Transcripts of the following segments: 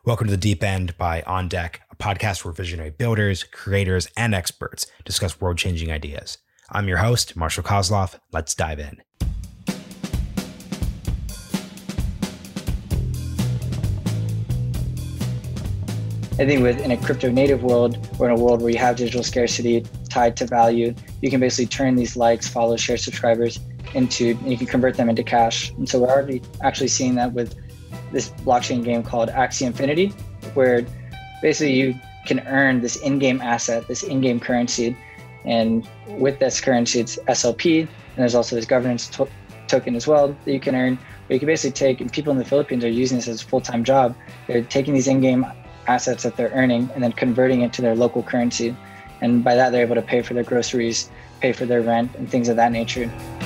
Welcome to The Deep End by On Deck, a podcast where visionary builders, creators, and experts discuss world-changing ideas. I'm your host, Marshall Kozloff. Let's dive in. I think in a crypto native world, or in a world where you have digital scarcity tied to value, you can basically turn these likes, follows, share subscribers and you can convert them into cash. And so we're already actually seeing that with this blockchain game called Axie Infinity, where basically you can earn this in-game asset, this in-game currency. And with this currency, it's SLP. And there's also this governance token as well that you can earn, where you can basically take, and people in the Philippines are using this as a full-time job. They're taking these in-game assets that they're earning and then converting it to their local currency. And by that, they're able to pay for their groceries, pay for their rent, and things of that nature.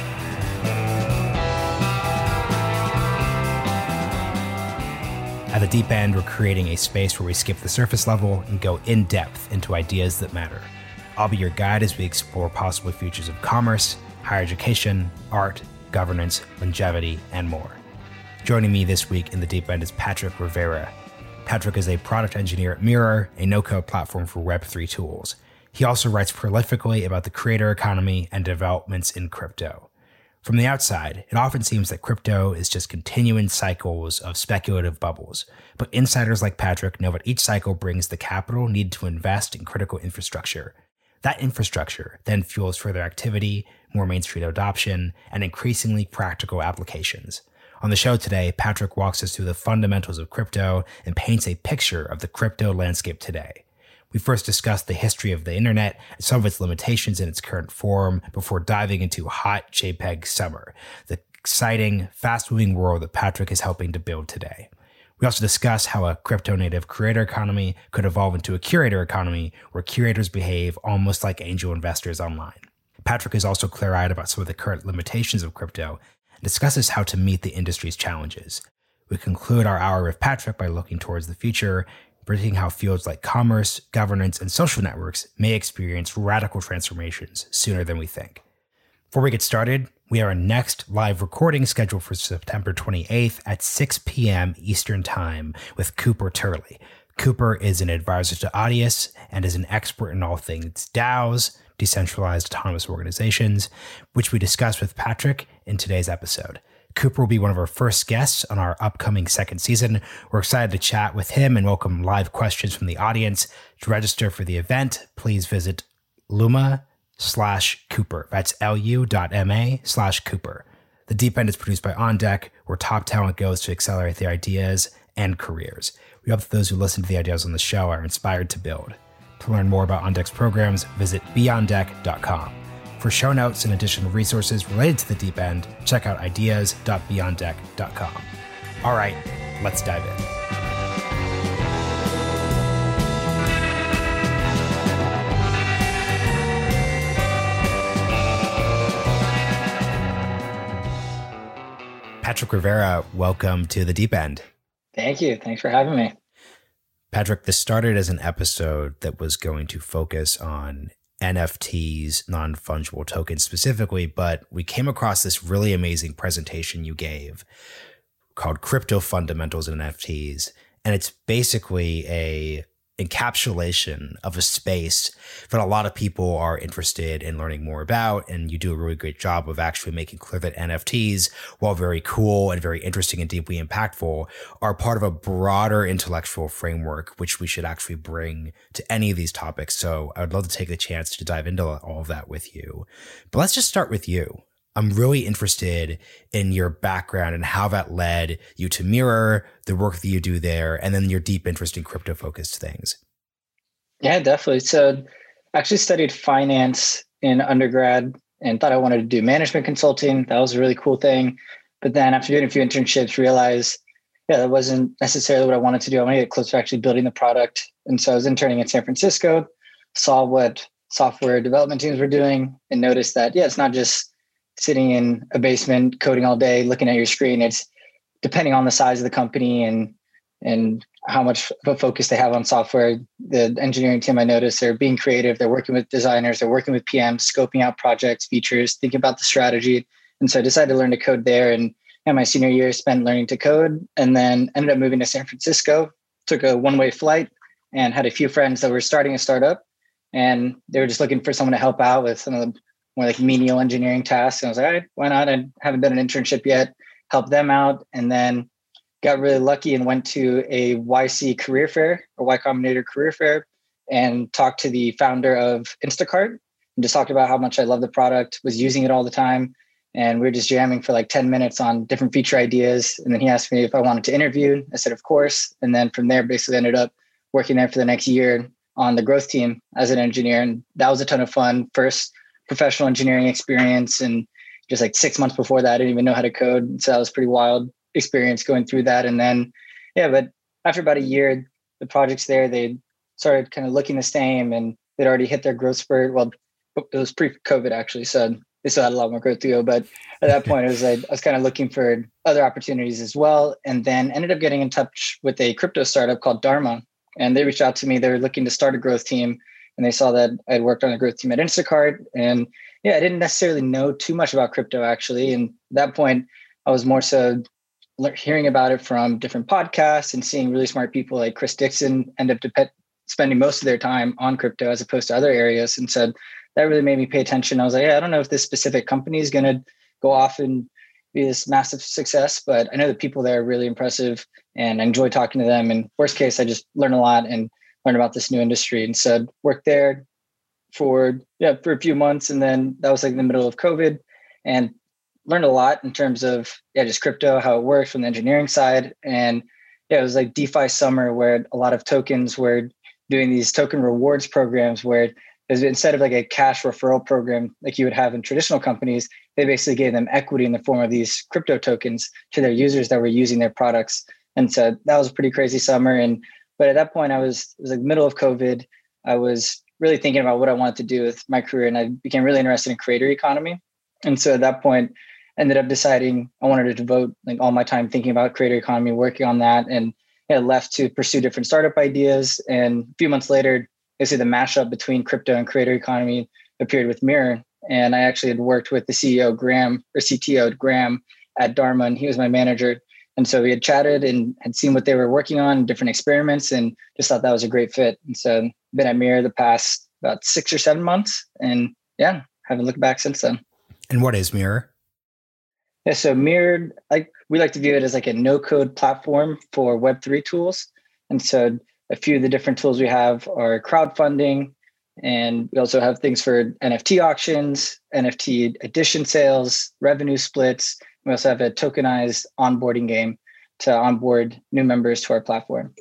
At The Deep End, we're creating a space where we skip the surface level and go in depth into ideas that matter. I'll be your guide as we explore possible futures of commerce, higher education, art, governance, longevity, and more. Joining me this week in The Deep End is Patrick Rivera. Patrick is a product engineer at Mirror, a no-code platform for Web3 tools. He also writes prolifically about the creator economy and developments in crypto. From the outside, it often seems that crypto is just continuing cycles of speculative bubbles. But insiders like Patrick know that each cycle brings the capital needed to invest in critical infrastructure. That infrastructure then fuels further activity, more mainstream adoption, and increasingly practical applications. On the show today, Patrick walks us through the fundamentals of crypto and paints a picture of the crypto landscape today. We first discussed the history of the internet and some of its limitations in its current form before diving into hot JPEG summer, the exciting, fast-moving world that Patrick is helping to build today. We also discuss how a crypto-native creator economy could evolve into a curator economy where curators behave almost like angel investors online. Patrick is also clear-eyed about some of the current limitations of crypto and discusses how to meet the industry's challenges. We conclude our hour with Patrick by looking towards the future, predicting how fields like commerce, governance, and social networks may experience radical transformations sooner than we think. Before we get started, we have our next live recording scheduled for September 28th at 6 p.m. Eastern Time with Cooper Turley. Cooper is an advisor to Audius and is an expert in all things DAOs, decentralized autonomous organizations, which we discussed with Patrick in today's episode. Cooper will be one of our first guests on our upcoming second season. We're excited to chat with him and welcome live questions from the audience. To register for the event, please visit Luma/Cooper. That's lu.ma/Cooper. The Deep End is produced by On Deck, where top talent goes to accelerate their ideas and careers. We hope that those who listen to the ideas on the show are inspired to build. To learn more about On Deck's programs, visit beondeck.com. For show notes and additional resources related to The Deep End, check out ideas.beondeck.com. All right, let's dive in. Patrick Rivera, welcome to The Deep End. Thank you. Thanks for having me. Patrick, this started as an episode that was going to focus on NFTs, non-fungible tokens specifically, but we came across this really amazing presentation you gave called Crypto Fundamentals in NFTs. And it's basically a encapsulation of a space that a lot of people are interested in learning more about. And you do a really great job of actually making clear that NFTs, while very cool and very interesting and deeply impactful, are part of a broader intellectual framework, which we should actually bring to any of these topics. So I would love to take the chance to dive into all of that with you. But let's just start with you. I'm really interested in your background and how that led you to Mirror, the work that you do there, and then your deep interest in crypto-focused things. Yeah, definitely. So I actually studied finance in undergrad and thought I wanted to do management consulting. That was a really cool thing. But then after doing a few internships, realized, that wasn't necessarily what I wanted to do. I wanted to get closer to actually building the product. And so I was interning in San Francisco, saw what software development teams were doing, and noticed that, it's not just sitting in a basement coding all day, looking at your screen. It's depending on the size of the company and how much of a focus they have on software. The engineering team, I noticed, they're being creative. They're working with designers. They're working with PMs, scoping out projects, features, thinking about the strategy. And so I decided to learn to code there. And my senior year spent learning to code, and then ended up moving to San Francisco took a one-way flight and had a few friends that were starting a startup, and they were just looking for someone to help out with some of the more like menial engineering tasks. And I was like, all right, why not? I haven't done an internship yet, help them out. And then got really lucky and went to a YC career fair or Y Combinator career fair and talked to the founder of Instacart and just talked about how much I love the product, was using it all the time. And we were just jamming for like 10 minutes on different feature ideas. And then he asked me if I wanted to interview. I said, of course. And then from there, basically ended up working there for the next year on the growth team as an engineer. And that was a ton of fun. First professional engineering experience. And just like 6 months before that, I didn't even know how to code. So that was pretty wild experience going through that. And then, but after about a year, the projects there, they started kind of looking the same and they'd already hit their growth spurt. Well, it was pre-COVID actually. So they still had a lot more growth to go. But at that point, it was like, I was kind of looking for other opportunities as well. And then ended up getting in touch with a crypto startup called Dharma. And they reached out to me. They were looking to start a growth team. And they saw that I'd worked on a growth team at Instacart. And I didn't necessarily know too much about crypto actually. And at that point, I was more so hearing about it from different podcasts and seeing really smart people like Chris Dixon end up spending most of their time on crypto as opposed to other areas. And so that really made me pay attention. I was like, I don't know if this specific company is going to go off and be this massive success, but I know the people there are really impressive and I enjoy talking to them. And worst case, I just learn a lot and learn about this new industry. And so worked there for a few months. And then that was like in the middle of COVID and learned a lot in terms of just crypto, how it works from the engineering side. And it was like DeFi summer where a lot of tokens were doing these token rewards programs where instead of like a cash referral program like you would have in traditional companies, they basically gave them equity in the form of these crypto tokens to their users that were using their products. And so that was a pretty crazy summer. But at that point it was like middle of COVID. I was really thinking about what I wanted to do with my career. And I became really interested in creator economy. And so at that point, ended up deciding I wanted to devote like all my time thinking about creator economy, working on that, and left to pursue different startup ideas. And a few months later, basically the mashup between crypto and creator economy appeared with Mirror. And I actually had worked with the CEO CTO Graham at Dharma, and he was my manager. And so we had chatted and had seen what they were working on, different experiments, and just thought that was a great fit. And so been at Mirror the past about 6 or 7 months, and haven't looked back since then. And what is Mirror? Yeah, so Mirror, we like to view it as like a no-code platform for Web3 tools. And so a few of the different tools we have are crowdfunding, and we also have things for NFT auctions, NFT edition sales, revenue splits. We also have a tokenized onboarding game to onboard new members to our platform.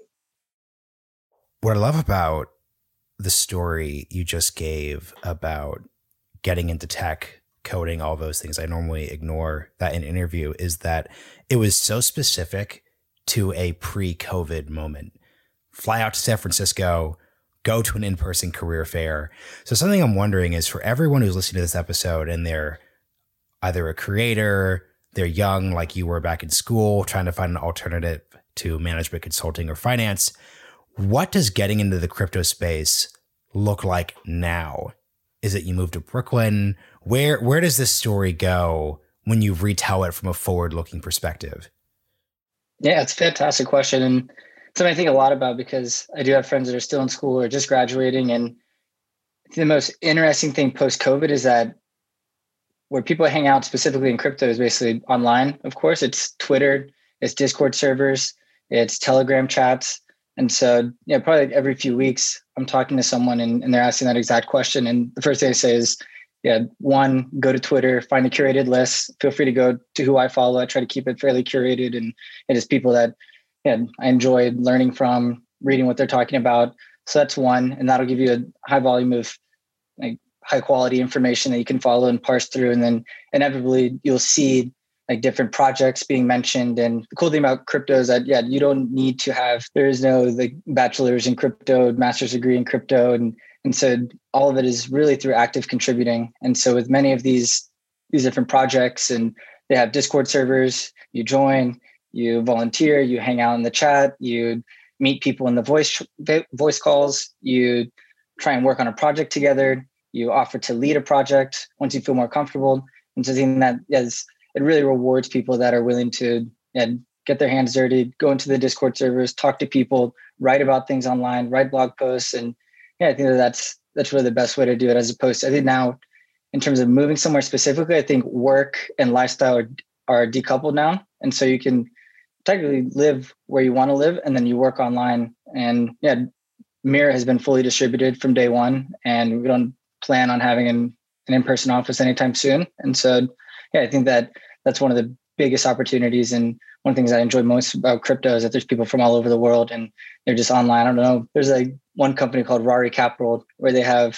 What I love about the story you just gave about getting into tech, coding, all those things I normally ignore that in interview, is that it was so specific to a pre-COVID moment. Fly out to San Francisco, go to an in-person career fair. So something I'm wondering is, for everyone who's listening to this episode and they're either a creator, they're young like you were back in school, trying to find an alternative to management consulting or finance, what does getting into the crypto space look like now? Is it you moved to Brooklyn? Where does this story go when you retell it from a forward-looking perspective? Yeah, it's a fantastic question. And something I think a lot about because I do have friends that are still in school or just graduating. And the most interesting thing post-COVID is that where people hang out specifically in crypto is basically online. Of course, it's Twitter, it's Discord servers, it's Telegram chats. And so, probably every few weeks, I'm talking to someone and they're asking that exact question. And the first thing I say is, one, go to Twitter, find a curated list. Feel free to go to who I follow. I try to keep it fairly curated. And it is people that I enjoy learning from, reading what they're talking about. So that's one. And that'll give you a high volume of like high quality information that you can follow and parse through. And then inevitably you'll see like different projects being mentioned. And the cool thing about crypto is that, you don't need to have, there is no like bachelor's in crypto, master's degree in crypto. And so all of it is really through active contributing. And so with many of these different projects, and they have Discord servers, you join, you volunteer, you hang out in the chat, you meet people in the voice calls, you try and work on a project together, you offer to lead a project once you feel more comfortable. And so I think that it really rewards people that are willing to get their hands dirty, go into the Discord servers, talk to people, write about things online, write blog posts. And yeah, I think that's really the best way to do it, as opposed to, I think now in terms of moving somewhere specifically, I think work and lifestyle are decoupled now. And so you can technically live where you want to live and then you work online. And yeah, Mira has been fully distributed from day one, and we don't plan on having an in-person office anytime soon. And so, yeah, I think that's one of the biggest opportunities. And one of the things I enjoy most about crypto is that there's people from all over the world and they're just online. I don't know. There's like one company called Rari Capital where they have,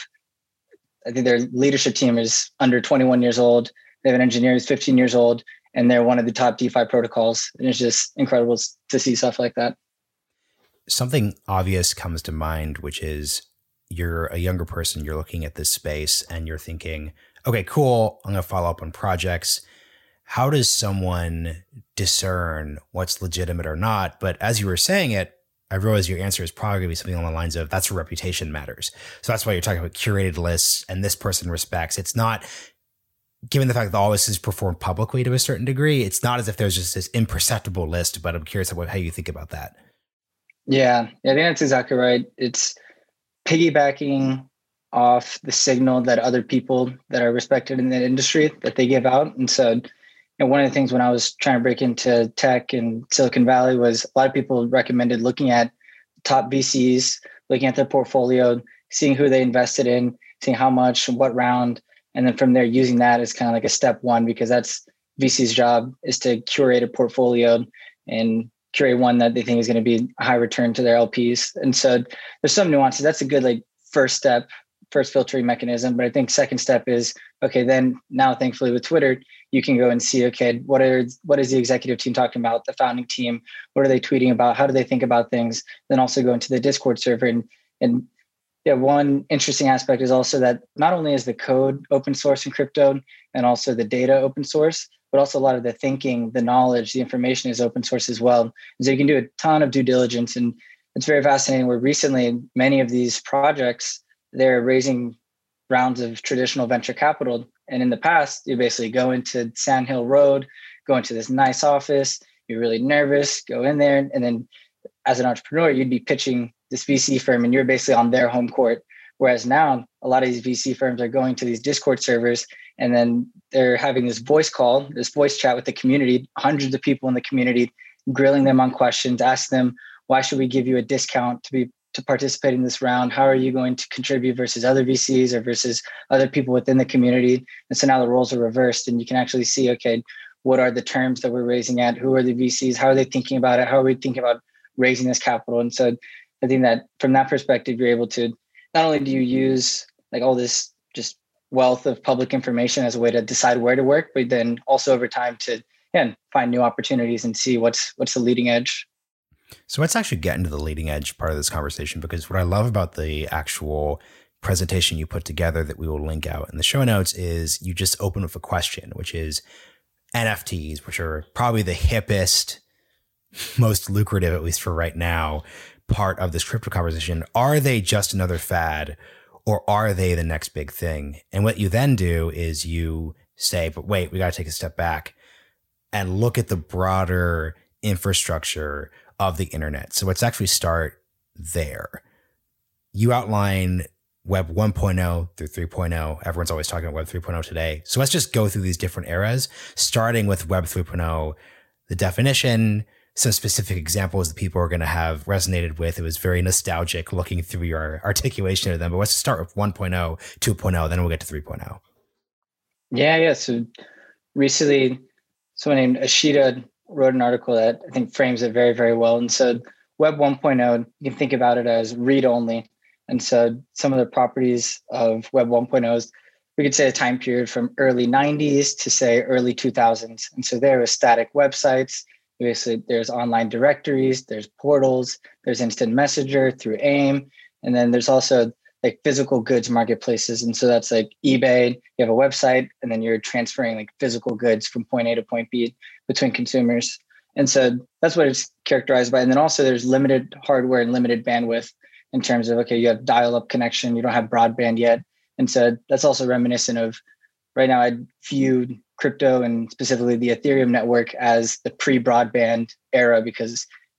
I think their leadership team is under 21 years old. They have an engineer who's 15 years old, and they're one of the top DeFi protocols. And it's just incredible to see stuff like that. Something obvious comes to mind, which is you're a younger person, you're looking at this space and you're thinking, okay, cool, I'm going to follow up on projects. How does someone discern what's legitimate or not? But as you were saying it, I realize your answer is probably going to be something along the lines of that's where reputation matters. So that's why you're talking about curated lists and this person respects. It's not, given the fact that all this is performed publicly to a certain degree, it's not as if there's just this imperceptible list, but I'm curious about how you think about that. Yeah, I think that's exactly right. It's piggybacking off the signal that other people that are respected in the industry that they give out. And so, one of the things when I was trying to break into tech in Silicon Valley was a lot of people recommended looking at top VCs, looking at their portfolio, seeing who they invested in, seeing how much, what round, and then from there using that as kind of like a step one, because that's VC's job, is to curate a portfolio and curate one that they think is going to be a high return to their LPs. And so there's some nuances. That's a good first step, first filtering mechanism. But I think second step is, okay, then now thankfully with Twitter, you can go and see, okay, what is the executive team talking about, the founding team, what are they tweeting about, how do they think about things? Then also go into the Discord server. And yeah, one interesting aspect is also that not only is the code open source in crypto and also the data open source, but also a lot of the thinking, the knowledge, the information is open source as well. And so you can do a ton of due diligence. And it's very fascinating where recently many of these projects, they're raising rounds of traditional venture capital. And in the past, you basically go into Sand Hill Road, go into this nice office, you're really nervous, go in there. And then as an entrepreneur, you'd be pitching this VC firm and you're basically on their home court. Whereas now a lot of these VC firms are going to these Discord servers and then they're having this voice call, this voice chat with the community, hundreds of people in the community, grilling them on questions, ask them, why should we give you a discount to participate in this round? How are you going to contribute versus other VCs or versus other people within the community? And so now the roles are reversed and you can actually see, okay, what are the terms that we're raising at? Who are the VCs? How are they thinking about it? How are we thinking about raising this capital? And so I think that from that perspective, you're able to, not only do you use all this just wealth of public information as a way to decide where to work, but then also over time to find new opportunities and see what's the leading edge. So let's actually get into the leading edge part of this conversation, because what I love about the actual presentation you put together that we will link out in the show notes is you just open with a question, which is NFTs, which are probably the hippest, most lucrative, at least for right now, part of this crypto conversation. Are they just another fad, or are they the next big thing? And what you then do is you say, but wait, we got to take a step back and look at the broader infrastructure of the internet. So let's actually start there. You outline Web 1.0 through 3.0. Everyone's always talking about Web 3.0 today. So let's just go through these different eras, starting with Web 3.0, the definition, some specific examples that people are going to have resonated with. It was very nostalgic looking through your articulation of them. But let's start with 1.0, 2.0, then we'll get to 3.0. Yeah. So recently, someone named Ashita wrote an article that I think frames it very, very well. And so Web 1.0, you can think about it as read-only. And so some of the properties of Web 1.0 is, we could say a time period from early 90s to say early 2000s. And so there was static websites. Basically, there's online directories, there's portals, there's instant messenger through AIM. And then there's also physical goods marketplaces. And so that's like eBay, you have a website, and then you're transferring physical goods from point A to point B between consumers. And so that's what it's characterized by. And then also there's limited hardware and limited bandwidth in terms of, okay, you have dial-up connection, you don't have broadband yet. And so that's also reminiscent of, right now I'd view crypto and specifically the Ethereum network as the pre-broadband era, because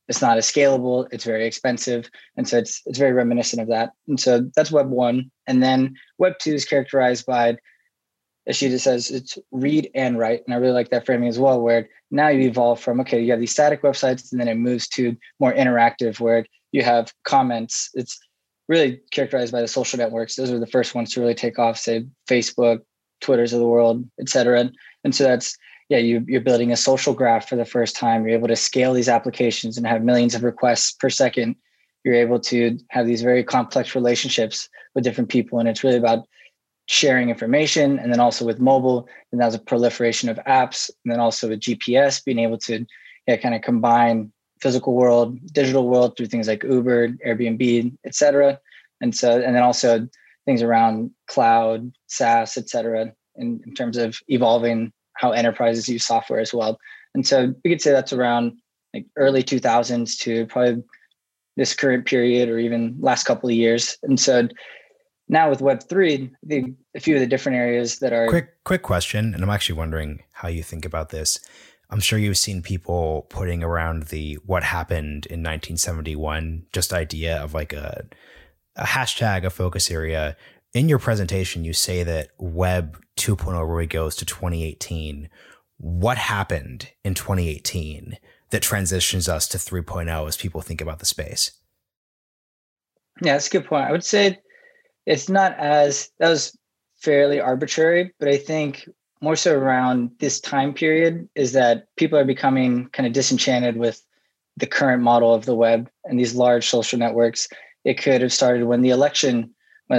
it's not as scalable, it's very expensive. And so it's very reminiscent of that. And so that's Web 1. And then Web 2 is characterized by, as she just says, it's read and write. And I really like that framing as well, where now you evolve from, okay, you have these static websites, and then it moves to more interactive, where you have comments. It's really characterized by the social networks. Those are the first ones to really take off, say Facebook, Twitters of the world, et cetera. And so that's, you're building a social graph for the first time. You're able to scale these applications and have millions of requests per second. You're able to have these very complex relationships with different people. And it's really about sharing information. And then also with mobile, and that was a proliferation of apps. And then also with GPS, being able to kind of combine physical world, digital world through things like Uber, Airbnb, et cetera. And then also things around cloud, SaaS, et cetera, in terms of evolving how enterprises use software as well. And so we could say that's around like early 2000s to probably this current period, or even last couple of years. And so now with Web3, a few of the different areas that are... Quick question, and I'm actually wondering how you think about this. I'm sure you've seen people putting around the what happened in 1971, just idea of like a hashtag, a focus area. In your presentation, you say that Web 2.0 really goes to 2018. What happened in 2018 that transitions us to 3.0 as people think about the space? Yeah, that's a good point. I would say it's not that was fairly arbitrary, but I think more so around this time period is that people are becoming kind of disenchanted with the current model of the web and these large social networks. It could have started when the election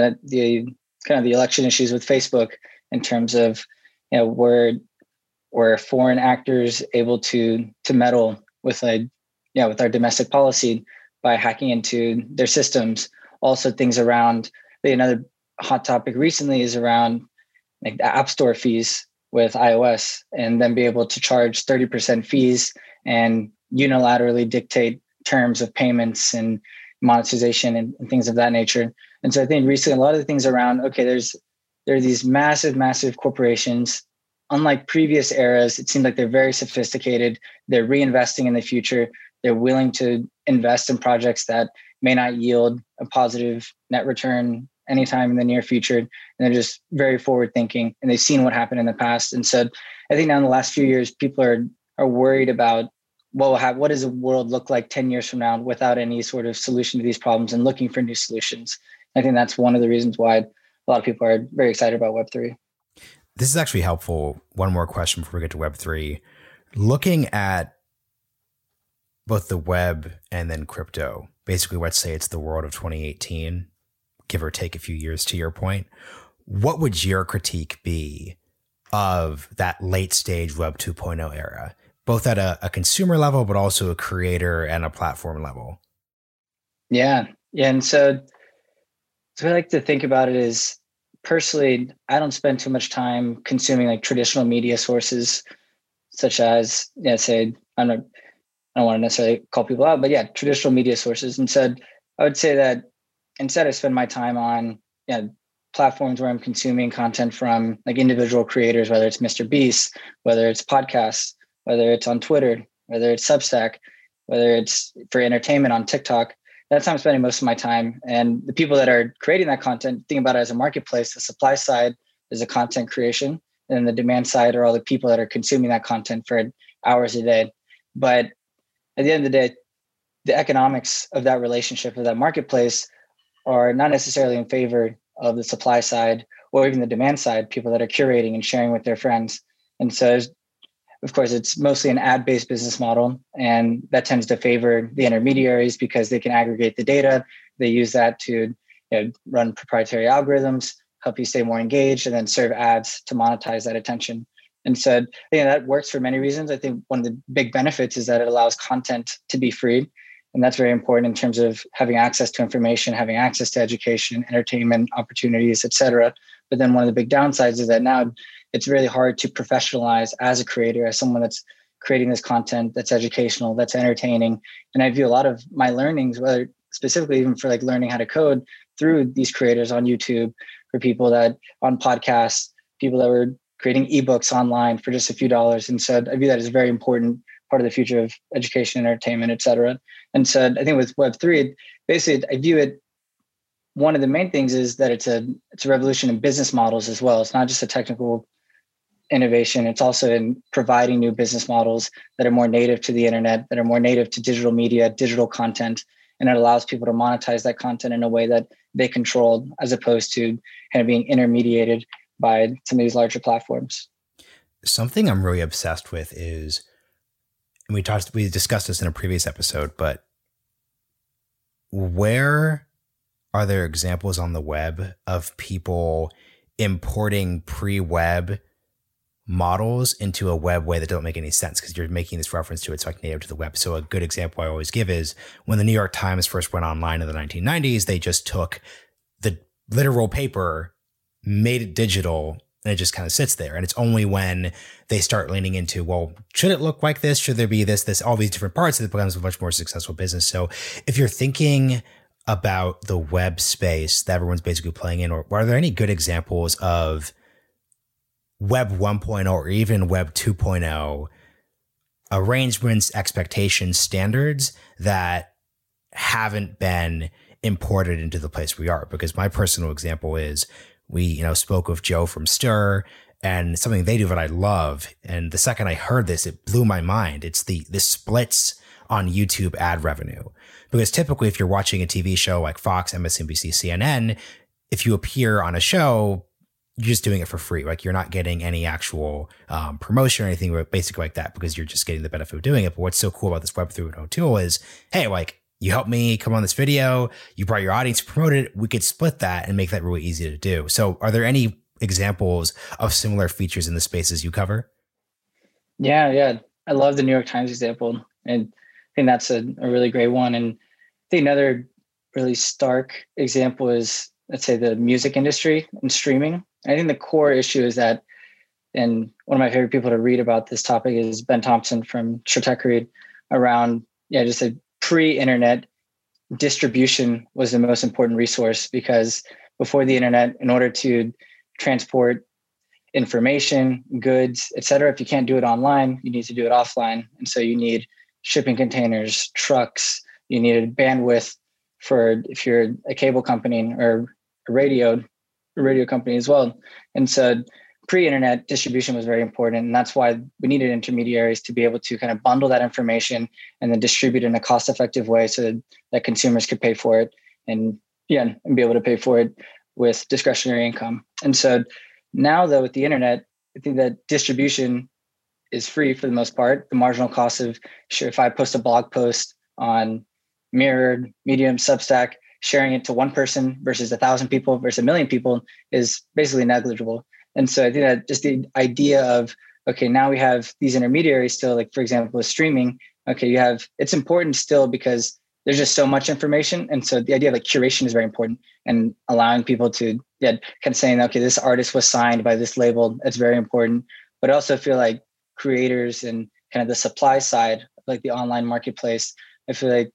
issues with Facebook, in terms of, were foreign actors able to meddle with with our domestic policy by hacking into their systems. Also things around, another hot topic recently is around like the App Store fees with iOS, and then be able to charge 30% fees and unilaterally dictate terms of payments and monetization and things of that nature. And so I think recently a lot of the things around, there are these massive corporations. Unlike previous eras, it seems like they're very sophisticated. They're reinvesting in the future. They're willing to invest in projects that may not yield a positive net return anytime in the near future. And they're just very forward thinking, and they've seen what happened in the past. And so I think now in the last few years, people are worried about what does the world look like 10 years from now without any sort of solution to these problems, and looking for new solutions. I think that's one of the reasons why a lot of people are very excited about Web3. This is actually helpful. One more question before we get to Web3. Looking at both the web and then crypto, basically let's say it's the world of 2018, give or take a few years to your point. What would your critique be of that late stage Web 2.0 era, both at a consumer level, but also a creator and a platform level? Yeah. And so I like to think about it is, personally, I don't spend too much time consuming like traditional media sources, such as, say, I don't want to necessarily call people out, but traditional media sources. And so I would say that instead I spend my time on platforms where I'm consuming content from like individual creators, whether it's Mr. Beast, whether it's podcasts, whether it's on Twitter, whether it's Substack, whether it's for entertainment on TikTok. That's how I'm spending most of my time. And the people that are creating that content, think about it as a marketplace. The supply side is a content creation, and then the demand side are all the people that are consuming that content for hours a day. But at the end of the day, the economics of that relationship, of that marketplace, are not necessarily in favor of the supply side or even the demand side, people that are curating and sharing with their friends. And so, of course, it's mostly an ad-based business model, and that tends to favor the intermediaries because they can aggregate the data. They use that to run proprietary algorithms, help you stay more engaged, and then serve ads to monetize that attention. And so that works for many reasons. I think one of the big benefits is that it allows content to be free. And that's very important in terms of having access to information, having access to education, entertainment opportunities, et cetera. But then one of the big downsides is that now it's really hard to professionalize as a creator, as someone that's creating this content that's educational, that's entertaining. And I view a lot of my learnings, whether specifically even for like learning how to code, through these creators on YouTube, for people that on podcasts, people that were creating ebooks online for just a few dollars. And so I view that as very important part of the future of education, entertainment, et cetera. And so I think with Web3, basically I view it, one of the main things is that it's a revolution in business models as well. It's not just a technical innovation. It's also in providing new business models that are more native to the internet, that are more native to digital media, digital content. And it allows people to monetize that content in a way that they control, as opposed to kind of being intermediated by some of these larger platforms. Something I'm really obsessed with is, and we discussed this in a previous episode, but where are there examples on the web of people importing pre-web models into a web way that don't make any sense? Because you're making this reference to it's like native to the web. So a good example I always give is when the New York Times first went online in the 1990s, they just took the literal paper, made it digital, and it just kind of sits there. And it's only when they start leaning into, well, should it look like this? Should there be this, all these different parts, that it becomes a much more successful business. So if you're thinking about the web space that everyone's basically playing in, or are there any good examples of Web 1.0 or even Web 2.0 arrangements, expectations, standards that haven't been imported into the place we are? Because my personal example is we, spoke with Joe from Stir, and something they do that I love. And the second I heard this, it blew my mind. It's the splits on YouTube ad revenue. Because typically if you're watching a TV show like Fox, MSNBC, CNN, if you appear on a show, you're just doing it for free. Like you're not getting any actual promotion or anything, but basically like that, because you're just getting the benefit of doing it. But what's so cool about this Web 3.0 tool is, hey, like you helped me come on this video, you brought your audience, promoted it, we could split that and make that really easy to do. So are there any examples of similar features in the spaces you cover? Yeah. I love the New York Times example. And I think that's a really great one. And I think another really stark example is, let's say, the music industry and streaming. I think the core issue is that, and one of my favorite people to read about this topic is Ben Thompson from Stratechery, around, just a pre-internet distribution was the most important resource, because before the internet, in order to transport information, goods, et cetera, if you can't do it online, you need to do it offline. And so you need shipping containers, trucks, you needed bandwidth for, if you're a cable company or a radio company as well. And so pre-internet distribution was very important. And that's why we needed intermediaries to be able to kind of bundle that information and then distribute it in a cost-effective way so that consumers could pay for it and be able to pay for it with discretionary income. And so now, though, with the internet, I think that distribution is free for the most part. The marginal cost of, if I post a blog post on Mirror, Medium, Substack, sharing it to one person versus 1,000 people versus 1 million people is basically negligible. And so I think that just the idea of, okay, now we have these intermediaries still, like for example, with streaming, okay, it's important still because there's just so much information. And so the idea of like curation is very important, and allowing people to kind of saying, okay, this artist was signed by this label. It's very important. But I also feel like creators and kind of the supply side, like the online marketplace, I feel like,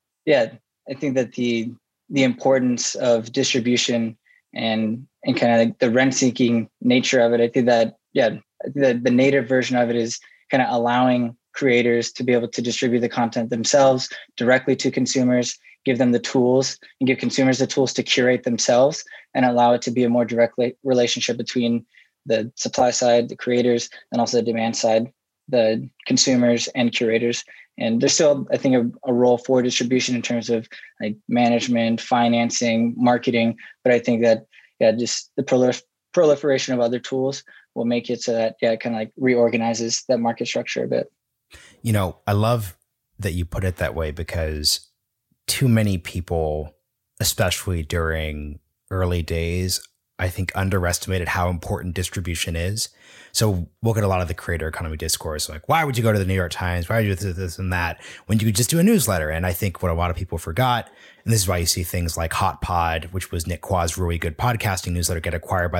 I think that the importance of distribution and kind of like the rent-seeking nature of it, I think that, the native version of it is kind of allowing creators to be able to distribute the content themselves directly to consumers, give them the tools, and give consumers the tools to curate themselves, and allow it to be a more direct relationship between the supply side, the creators, and also the demand side, the consumers and curators. And there's still, I think, a role for distribution in terms of like management, financing, marketing. But I think that, just the proliferation of other tools will make it so that, it kind of like reorganizes that market structure a bit. I love that you put it that way, because too many people, especially during early days, I think underestimated how important distribution is. So look at a lot of the creator economy discourse, like, why would you go to the New York Times? Why would you do this and that when you could just do a newsletter? And I think what a lot of people forgot, and this is why you see things like Hot Pod, which was Nick Quah's really good podcasting newsletter, get acquired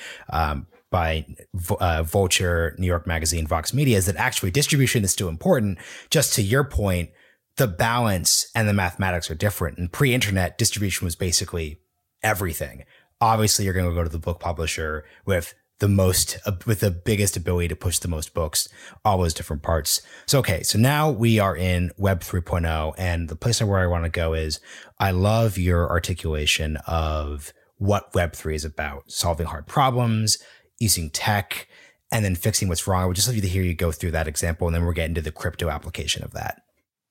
by Vulture, New York Magazine, Vox Media, is that actually distribution is still important. Just to your point, the balance and the mathematics are different. And pre-internet, distribution was basically everything. Obviously, you're going to go to the book publisher with with the biggest ability to push the most books, all those different parts. So, okay. So now we are in Web 3.0, and the place where I want to go is I love your articulation of what Web 3 is about: solving hard problems, using tech, and then fixing what's wrong. I would just love you to hear you go through that example, and then we'll get into the crypto application of that.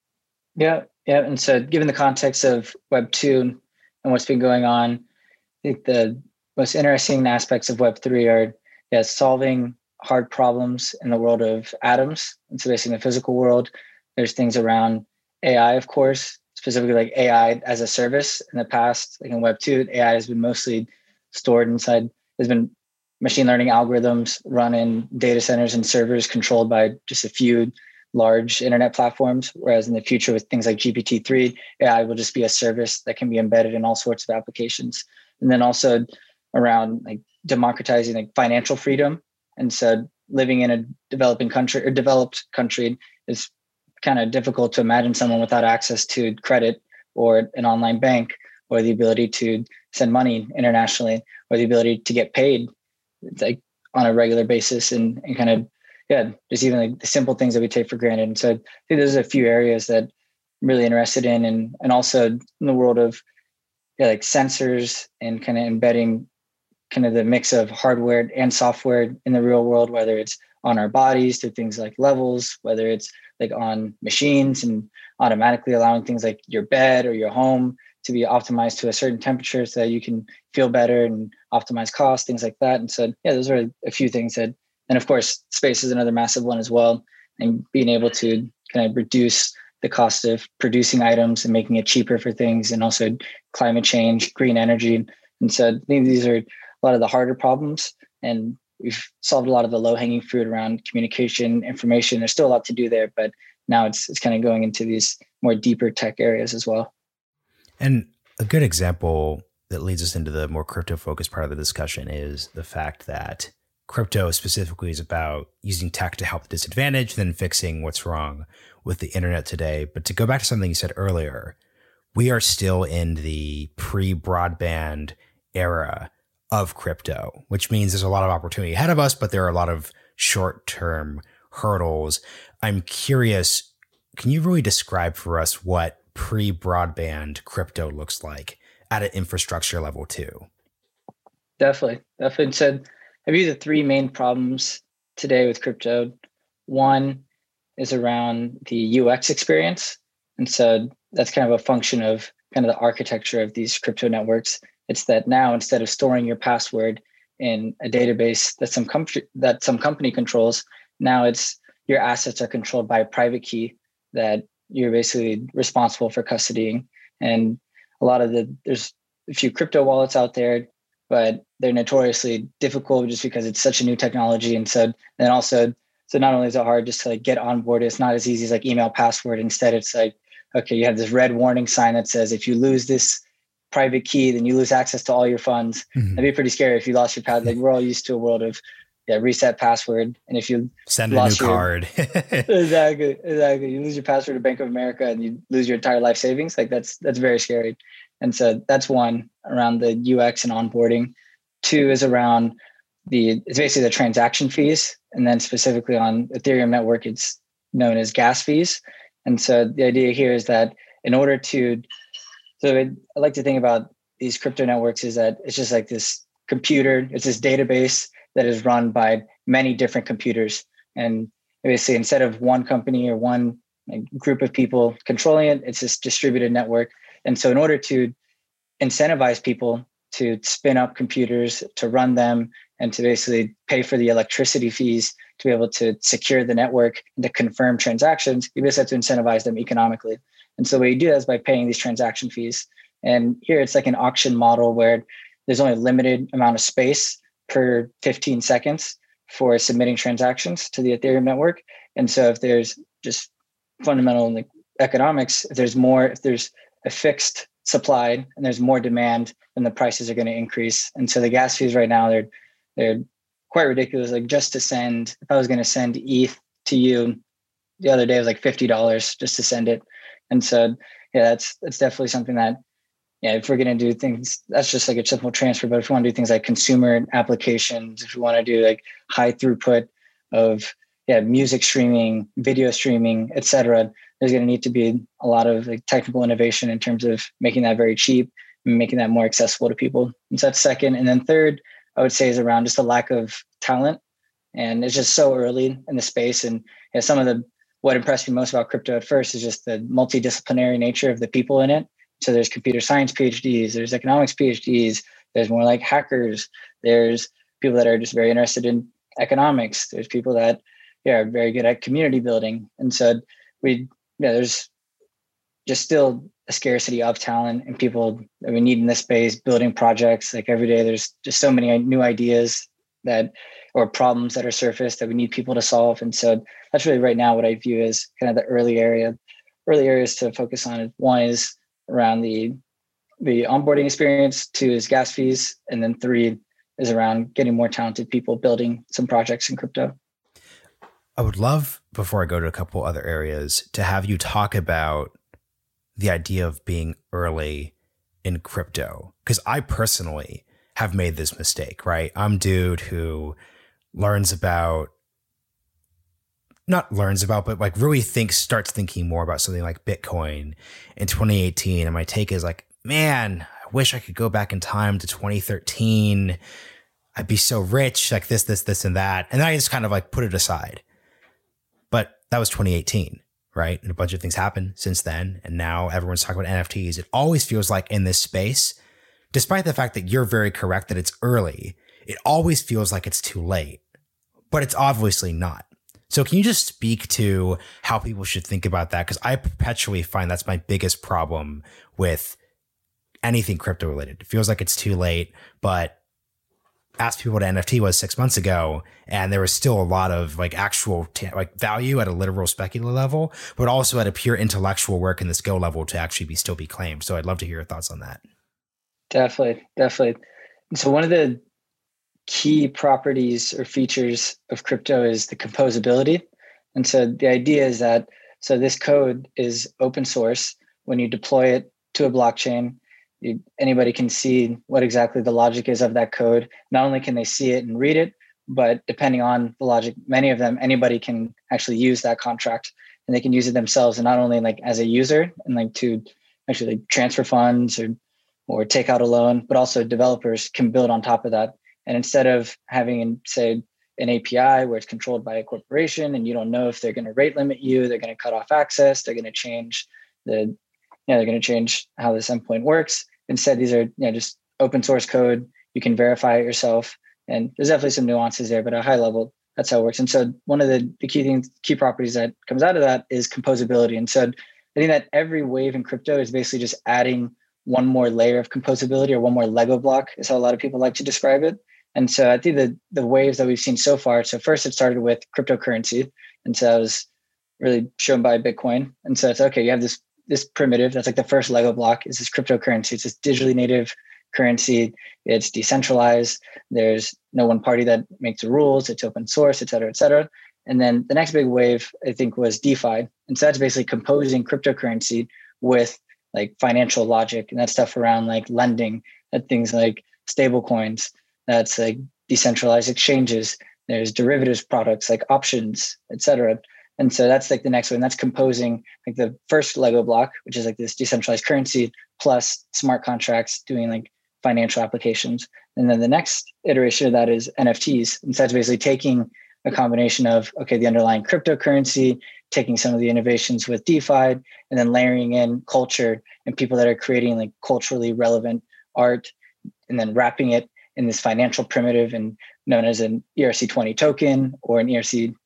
Yeah. Yeah. And so given the context of Web 2 and what's been going on, I think the most interesting aspects of Web 3 are solving hard problems in the world of atoms. And so basically in the physical world, there's things around AI, of course, specifically like AI as a service. In the past, like in Web 2, AI has been mostly stored inside, there's been machine learning algorithms run in data centers and servers controlled by just a few large internet platforms. Whereas in the future with things like GPT-3, AI will just be a service that can be embedded in all sorts of applications. And then also around like democratizing like financial freedom. And so living in a developing country or developed country is kind of difficult to imagine someone without access to credit or an online bank, or the ability to send money internationally, or the ability to get paid like on a regular basis, and kind of, just even like the simple things that we take for granted. And so I think there's a few areas that I'm really interested in, and also in the world of like sensors and kind of embedding kind of the mix of hardware and software in the real world, whether it's on our bodies through things like levels, whether it's like on machines and automatically allowing things like your bed or your home to be optimized to a certain temperature so that you can feel better and optimize costs, things like that. And so, those are a few things that, and of course, space is another massive one as well. And being able to kind of reduce the cost of producing items and making it cheaper for things, and also climate change, green energy. And so I think these are a lot of the harder problems, and we've solved a lot of the low-hanging fruit around communication, information. There's still a lot to do there, but now it's kind of going into these more deeper tech areas as well. And a good example that leads us into the more crypto-focused part of the discussion is the fact that crypto specifically is about using tech to help the disadvantaged, then fixing what's wrong with the internet today. But to go back to something you said earlier, we are still in the pre-broadband era of crypto, which means there's a lot of opportunity ahead of us, but there are a lot of short-term hurdles. I'm curious, can you really describe for us what pre-broadband crypto looks like at an infrastructure level too? Definitely. So I view the three main problems today with crypto. One is around the UX experience. And so that's kind of a function of kind of the architecture of these crypto networks. It's that now, instead of storing your password in a database that some company controls, now it's your assets are controlled by a private key that you're basically responsible for custodying. And there's a few crypto wallets out there, but they're notoriously difficult just because it's such a new technology. And so not only is it hard just to like get on board, it's not as easy as like email password. Instead, it's like, okay, you have this red warning sign that says, if you lose this private key, then you lose access to all your funds. Mm-hmm. That'd be pretty scary if you lost your password. Like we're all used to a world of reset password. And if you send a new card. Exactly. You lose your password to Bank of America and you lose your entire life savings. Like that's very scary. And so that's one around the UX and onboarding. Two is around it's basically the transaction fees. And then specifically on Ethereum network, it's known as gas fees. And so the idea here is that I like to think about these crypto networks is that it's just like this computer, it's this database that is run by many different computers. And basically instead of one company or one group of people controlling it, it's this distributed network. And so in order to incentivize people to spin up computers, to run them, and to basically pay for the electricity fees to be able to secure the network and to confirm transactions, you just have to incentivize them economically. And so what you do is by paying these transaction fees. And here it's like an auction model where there's only a limited amount of space per 15 seconds for submitting transactions to the Ethereum network. And so if there's just fundamental economics, if there's a fixed supply and there's more demand, then the prices are going to increase. And so the gas fees right now, they're quite ridiculous. Like just to send, if I was going to send ETH to you the other day, it was like $50 just to send it. And so, that's definitely something that yeah, if we're going to do things, that's just like a simple transfer. But if we want to do things like consumer applications, if we want to do like high throughput of music streaming, video streaming, et cetera, there's going to need to be a lot of like technical innovation in terms of making that very cheap and making that more accessible to people. And so that's second. And then third, I would say is around just a lack of talent. And it's just so early in the space. And some of what impressed me most about crypto at first is just the multidisciplinary nature of the people in it. So there's computer science PhDs, there's economics PhDs, there's more like hackers, there's people that are just very interested in economics, there's people that are very good at community building. And so there's just still a scarcity of talent and people that we need in this space, building projects. Like every day, there's just so many new ideas or problems that are surfaced that we need people to solve. And so that's really right now what I view as kind of the early areas to focus on. One is around the onboarding experience, two is gas fees, and then three is around getting more talented people building some projects in crypto. I would love, before I go to a couple other areas, to have you talk about the idea of being early in crypto. Because I personally have made this mistake, right? I'm a dude who but like really starts thinking more about something like Bitcoin in 2018. And my take is like, man, I wish I could go back in time to 2013. I'd be so rich, like this, and that. And then I just kind of like put it aside. But that was 2018, right? And a bunch of things happened since then. And now everyone's talking about NFTs. It always feels like in this space, despite the fact that you're very correct that it's early, it always feels like it's too late. But it's obviously not. So can you just speak to how people should think about that? Because I perpetually find that's my biggest problem with anything crypto related. It feels like it's too late, but ask people what an NFT was 6 months ago, and there was still a lot of like actual value at a literal speculative level, but also at a pure intellectual work in the skill level to actually still be claimed. So I'd love to hear your thoughts on that. Definitely. So one of the key properties or features of crypto is the composability. And so the idea is that, so this code is open source. When you deploy it to a blockchain, anybody can see what exactly the logic is of that code. Not only can they see it and read it, but depending on the logic, many of them, anybody can actually use that contract and they can use it themselves. And not only like as a user and like to actually like transfer funds or take out a loan, but also developers can build on top of that. And instead of having, say, an API where it's controlled by a corporation and you don't know if they're going to rate limit you, they're going to cut off access, they're going to change they're going to change how this endpoint works. Instead, these are just open source code. You can verify it yourself. And there's definitely some nuances there, but at a high level, that's how it works. And so one of the key properties that comes out of that is composability. And so I think that every wave in crypto is basically just adding one more layer of composability or one more Lego block is how a lot of people like to describe it. And so I think the waves that we've seen so far, so first it started with cryptocurrency. And so that was really shown by Bitcoin. And so it's okay, you have this primitive, that's like the first Lego block is this cryptocurrency. It's this digitally native currency. It's decentralized. There's no one party that makes the rules. It's open source, et cetera, et cetera. And then the next big wave, I think, was DeFi. And so that's basically composing cryptocurrency with like financial logic and that stuff around like lending and things like stable coins. That's like decentralized exchanges. There's derivatives products like options, et cetera. And so that's like the next one. That's composing like the first Lego block, which is like this decentralized currency plus smart contracts doing like financial applications. And then the next iteration of that is NFTs. And so that's basically taking a combination of, okay, the underlying cryptocurrency, taking some of the innovations with DeFi, and then layering in culture and people that are creating like culturally relevant art, and then wrapping it in this financial primitive and known as an ERC20 token or an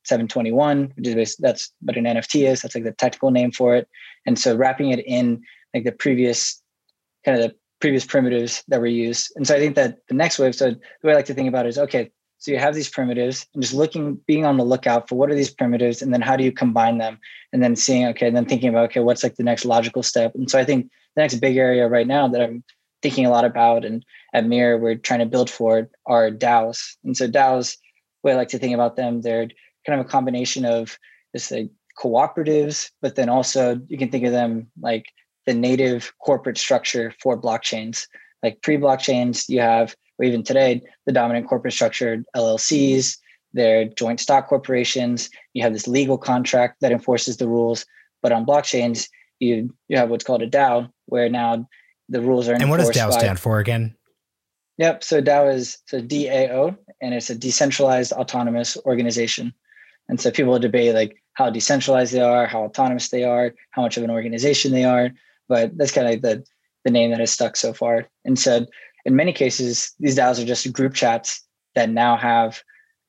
ERC721, which is that's what an NFT is. That's like the technical name for it. And so wrapping it in like the previous primitives that were used. And so I think that the next wave, so the way I like to think about it is, okay, so you have these primitives and just being on the lookout for what are these primitives and then how do you combine them? And then seeing, okay, and then thinking about, okay, what's like the next logical step? And so I think the next big area right now that I'm thinking a lot about, and at Mirror, we're trying to build for are DAOs. And so DAOs, the way I like to think about them, they're kind of a combination of this like cooperatives, but then also you can think of them like the native corporate structure for blockchains. Like pre-blockchains, you have, or even today, the dominant corporate structure, LLCs, they're joint stock corporations. You have this legal contract that enforces the rules. But on blockchains, you have what's called a DAO, where now the rules are enforced. And what does DAO stand for again? Yep. So DAO is DAO, and it's a decentralized autonomous organization. And so people debate like how decentralized they are, how autonomous they are, how much of an organization they are. But that's kind of like the name that has stuck so far. And so in many cases, these DAOs are just group chats that now have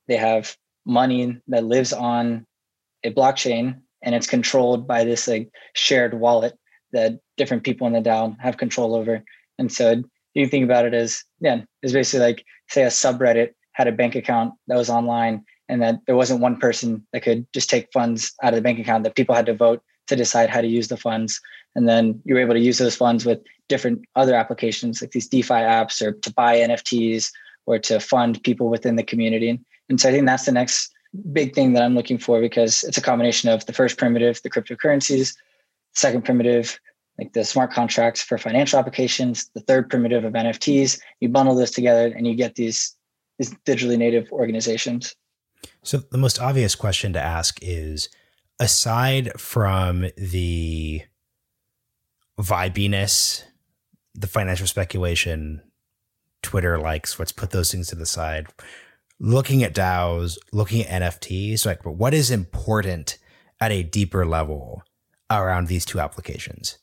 money that lives on a blockchain, and it's controlled by this like shared wallet that different people in the DAO have control over. And so you can think about it as, it's basically like, say a subreddit had a bank account that was online, and that there wasn't one person that could just take funds out of the bank account, that people had to vote to decide how to use the funds. And then you were able to use those funds with different other applications like these DeFi apps, or to buy NFTs, or to fund people within the community. And so I think that's the next big thing that I'm looking for, because it's a combination of the first primitive, the cryptocurrencies, second primitive, like the smart contracts for financial applications, the third primitive of NFTs. You bundle those together and you get these digitally native organizations. So the most obvious question to ask is, aside from the vibiness, the financial speculation, Twitter likes, let's put those things to the side, looking at DAOs, looking at NFTs, like what is important at a deeper level around these two applications?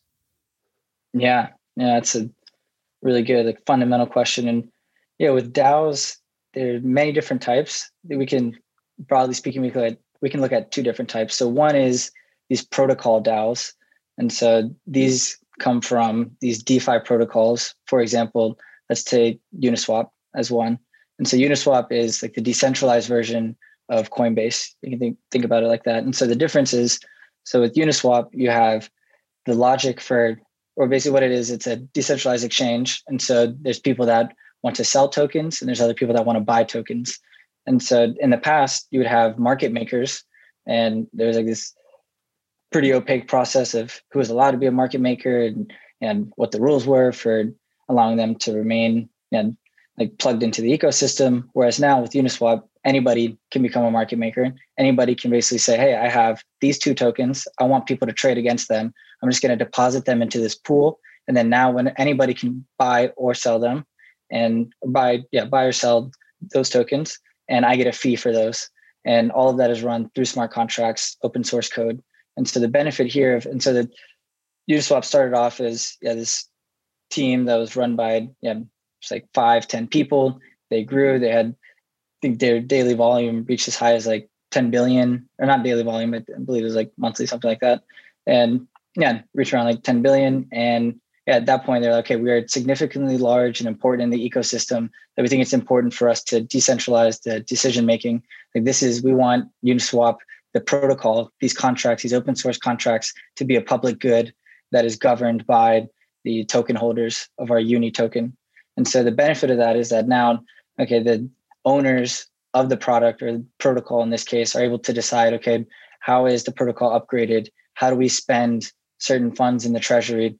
Yeah, it's a really good, like, fundamental question. And with DAOs, there are many different types. We can, broadly speaking, we can look at two different types. So one is these protocol DAOs. And so these come from these DeFi protocols. For example, let's take Uniswap as one. And so Uniswap is like the decentralized version of Coinbase. You can think about it like that. And so the difference is, so with Uniswap, you have the logic for, or basically what it is, it's a decentralized exchange. And so there's people that want to sell tokens, and there's other people that want to buy tokens. And so in the past, you would have market makers, and there's like this pretty opaque process of who was allowed to be a market maker, and what the rules were for allowing them to remain like plugged into the ecosystem. Whereas now with Uniswap, anybody can become a market maker. Anybody can basically say, hey, I have these two tokens. I want people to trade against them. I'm just going to deposit them into this pool. And then now when anybody can buy or sell them, and buy or sell those tokens, and I get a fee for those. And all of that is run through smart contracts, open source code. And so the benefit here and so the Uniswap started off as this team that was run by just like 5-10 people. They grew. They had, I think their daily volume reached as high as like 10 billion, or not daily volume, but I believe it was like monthly, something like that. And reached around like 10 billion. And at that point, they're like, okay, we are significantly large and important in the ecosystem that we think it's important for us to decentralize the decision making. Like we want Uniswap, the protocol, these contracts, these open source contracts, to be a public good that is governed by the token holders of our Uni token. And so the benefit of that is that now, the owners of the product, or the protocol in this case, are able to decide, okay, how is the protocol upgraded? How do we spend certain funds in the treasury?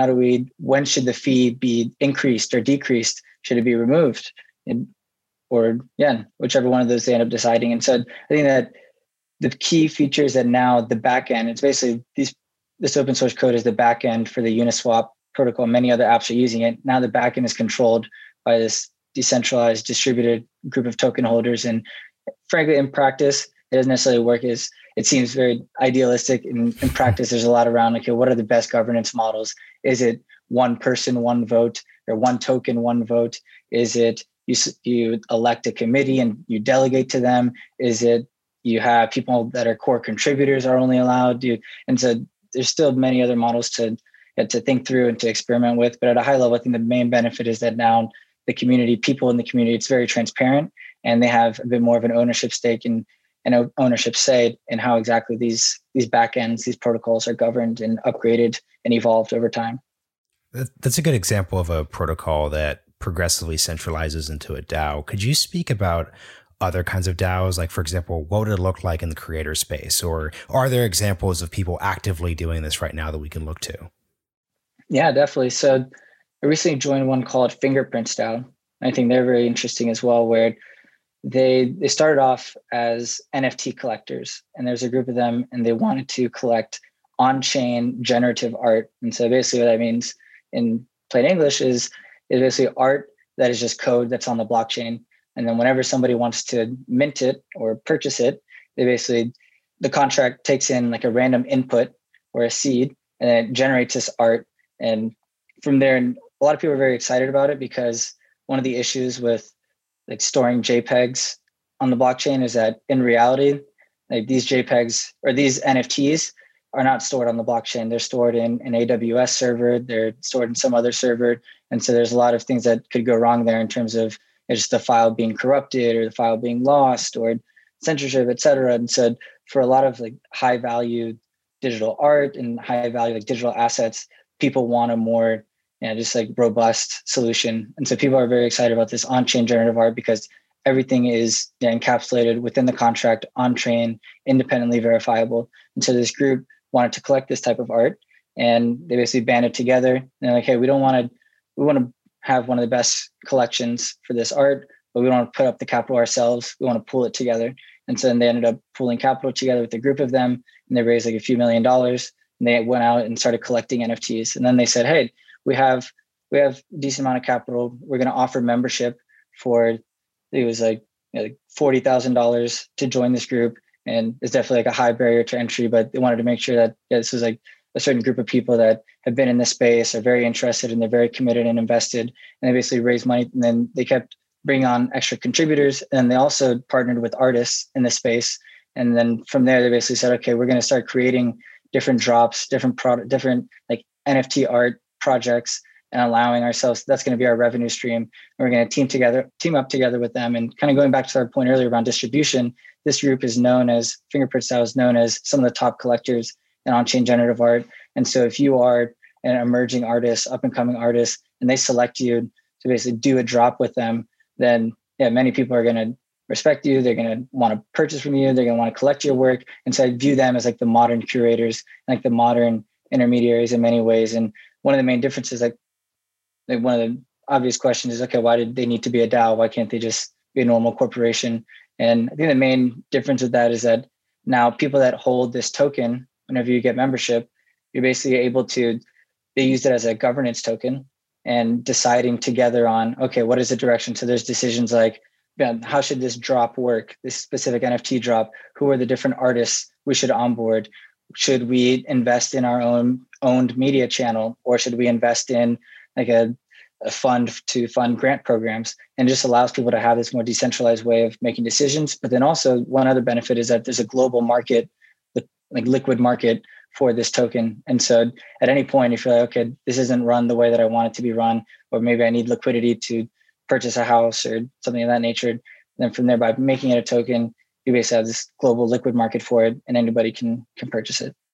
When should the fee be increased or decreased? Should it be removed? Whichever one of those they end up deciding. And so I think that the key features that now the backend, it's basically this open source code is the backend for the Uniswap protocol. Many other apps are using it. Now the backend is controlled by this decentralized distributed group of token holders. And frankly, in practice, it doesn't necessarily work as it seems very idealistic. In practice, there's a lot around, what are the best governance models? Is it one person, one vote, or one token, one vote? Is it you elect a committee and you delegate to them? Is it you have people that are core contributors are only allowed? And so there's still many other models to think through and to experiment with. But at a high level, I think the main benefit is that now the community, people in the community, it's very transparent, and they have a bit more of an ownership stake and ownership say in how exactly these backends, these protocols are governed and upgraded and evolved over time. That's a good example of a protocol that progressively centralizes into a DAO. Could you speak about other kinds of DAOs? Like, for example, what would it look like in the creator space? Or are there examples of people actively doing this right now that we can look to? Yeah, definitely. So I recently joined one called Fingerprints DAO. I think they're very interesting as well, where they started off as NFT collectors, and there's a group of them, and they wanted to collect on-chain generative art. And so basically, what that means in plain English is basically art that is just code that's on the blockchain. And then whenever somebody wants to mint it or purchase it, they basically the contract takes in like a random input or a seed, and then it generates this art. And from there, and a lot of people are very excited about it because one of the issues with like storing JPEGs on the blockchain is that in reality, like these JPEGs or these NFTs are not stored on the blockchain. They're stored in an AWS server. They're stored in some other server. And so there's a lot of things that could go wrong there in terms of just the file being corrupted or the file being lost or censorship, et cetera. And so for a lot of like high value digital art and high value like digital assets, people want a more just like robust solution. And so people are very excited about this on-chain generative art because everything is encapsulated within the contract, on-chain, independently verifiable. And so this group wanted to collect this type of art, and they basically banded together. And they're like, hey, we want to have one of the best collections for this art, but we don't want to put up the capital ourselves. We want to pool it together. And so then they ended up pooling capital together with a group of them, and they raised like a few $1 million. And they went out and started collecting NFTs. And then they said, hey, we have a decent amount of capital. We're going to offer membership for, it was like $40,000 to join this group. And it's definitely like a high barrier to entry, but they wanted to make sure that this was like a certain group of people that have been in this space, are very interested, and they're very committed and invested. And they basically raised money, and then they kept bringing on extra contributors. And they also partnered with artists in this space. And then from there, they basically said, okay, we're going to start creating different drops, different like NFT art projects, and allowing ourselves, that's going to be our revenue stream. And we're going to team up together with them. And kind of going back to our point earlier around distribution, this group is known as Fingerprints DAO, is known as some of the top collectors in on-chain generative art. And so if you are an emerging artist, up and coming artist, and they select you to basically do a drop with them, then many people are going to respect you. They're going to want to purchase from you. They're going to want to collect your work. And so I view them as like the modern curators, like the modern intermediaries in many ways. And one of the main differences, like one of the obvious questions is, okay, why did they need to be a DAO? Why can't they just be a normal corporation? And I think the main difference with that is that now people that hold this token, whenever you get membership, you're basically able to, they use it as a governance token and deciding together on, okay, what is the direction? So there's decisions like, how should this drop work? This specific NFT drop, who are the different artists we should onboard? Should we invest in our own owned media channel, or should we invest in like a fund to fund grant programs? And it just allows people to have this more decentralized way of making decisions. But then also one other benefit is that there's a global market, like liquid market for this token. And so at any point, if you're like, okay, this isn't run the way that I want it to be run, or maybe I need liquidity to purchase a house or something of that nature, then from there, by making it a token, you basically have this global liquid market for it, and anybody can purchase it.